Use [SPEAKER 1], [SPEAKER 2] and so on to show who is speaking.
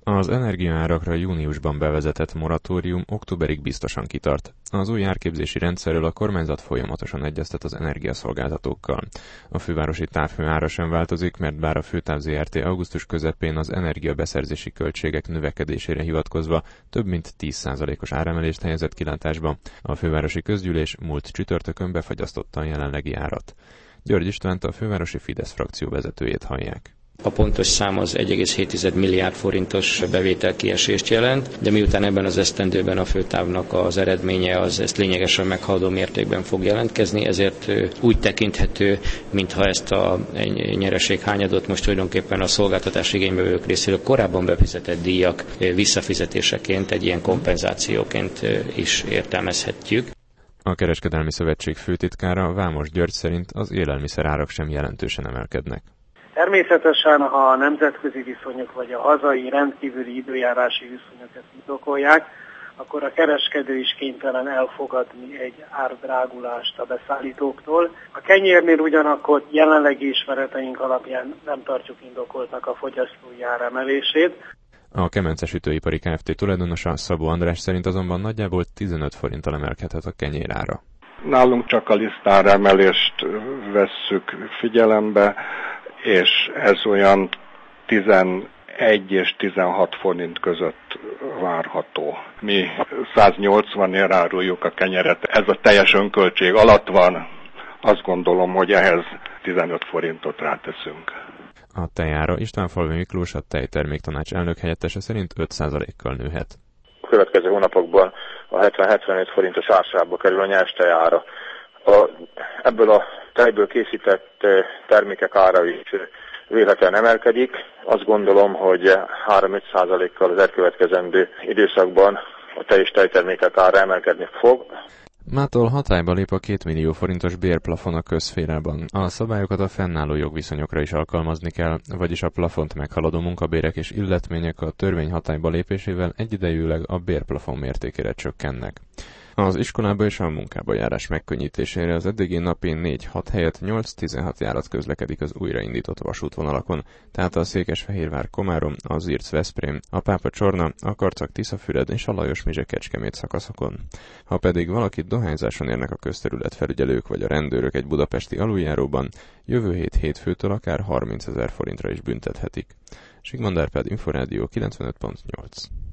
[SPEAKER 1] Az energiaárakra júniusban bevezetett moratórium októberig biztosan kitart. Az új árképzési rendszerről a kormányzat folyamatosan egyeztet az energiaszolgáltatókkal. A fővárosi távhő ára sem változik, mert bár a Főtáv Zrt. Augusztus közepén az energiabeszerzési költségek növekedésére hivatkozva több mint 10%-os áremelést helyezett kilátásba, a fővárosi közgyűlés múlt csütörtökön befagyasztotta a jelenlegi árat. György Istvánt, a fővárosi Fidesz frakció vezetőjét hallják.
[SPEAKER 2] A pontos szám az 1,7 milliárd forintos bevételkiesést jelent, de miután ebben az esztendőben a főtávnak az eredménye az ezt lényegesen meghaladó mértékben fog jelentkezni, ezért úgy tekinthető, mintha ezt a nyereséghányadot most tulajdonképpen a szolgáltatás igénybevevők részéről korábban befizetett díjak visszafizetéseként, egy ilyen kompenzációként is értelmezhetjük.
[SPEAKER 1] A Kereskedelmi Szövetség főtitkára, Vámos György szerint az élelmiszerárak sem jelentősen emelkednek.
[SPEAKER 3] Természetesen, ha a nemzetközi viszonyok vagy a hazai rendkívüli időjárási viszonyokat indokolják, akkor a kereskedő is kénytelen elfogadni egy árdrágulást a beszállítóktól. A kenyérnél ugyanakkor jelenlegi ismereteink alapján nem tartjuk indokoltnak a fogyasztói áremelését.
[SPEAKER 1] A Kemence Sütőipari Kft. Tulajdonosa, Szabó András szerint azonban nagyjából 15 forinttal emelkedhet a kenyérára.
[SPEAKER 4] Nálunk csak a lisztáremelést vesszük figyelembe, és ez olyan 11 és 16 forint között várható. Mi 180-ért áruljuk a kenyeret, ez a teljes önköltség alatt van, azt gondolom, hogy ehhez 15 forintot ráteszünk.
[SPEAKER 1] A tejára Istvánfalvi Miklós, a Tejterméktanács elnök helyettese szerint 5%-kal nőhet.
[SPEAKER 5] A következő hónapokban a 70-75 forintos ársába kerül a nyers tejára. Ebből a tejből készített termékek ára is véletlenül emelkedik. Azt gondolom, hogy 3-5%-kal az elkövetkezendő időszakban a tej és tejtermékek ára emelkedni fog.
[SPEAKER 1] Mától hatályba lép a 2 millió forintos bérplafon a közszférában. A szabályokat a fennálló jogviszonyokra is alkalmazni kell, vagyis a plafont meghaladó munkabérek és illetmények a törvény hatályba lépésével egyidejűleg a bérplafon mértékére csökkennek. Az iskolába és a munkába járás megkönnyítésére az eddigi napi 4-6 helyett 8-16 járat közlekedik az újraindított vasútvonalakon, tehát a Székesfehérvár-Komárom, a Zirc-Veszprém, a Pápa-Csorna, a Karcag-Tiszafüred és a Lajos-Mizse-Kecskemét szakaszokon. Ha pedig valakit dohányzáson érnek a közterületfelügyelők vagy a rendőrök egy budapesti aluljáróban, jövő hét hétfőtől akár 30 000 forintra is büntethetik. Sigmond Árpád, Inforádió 95.8.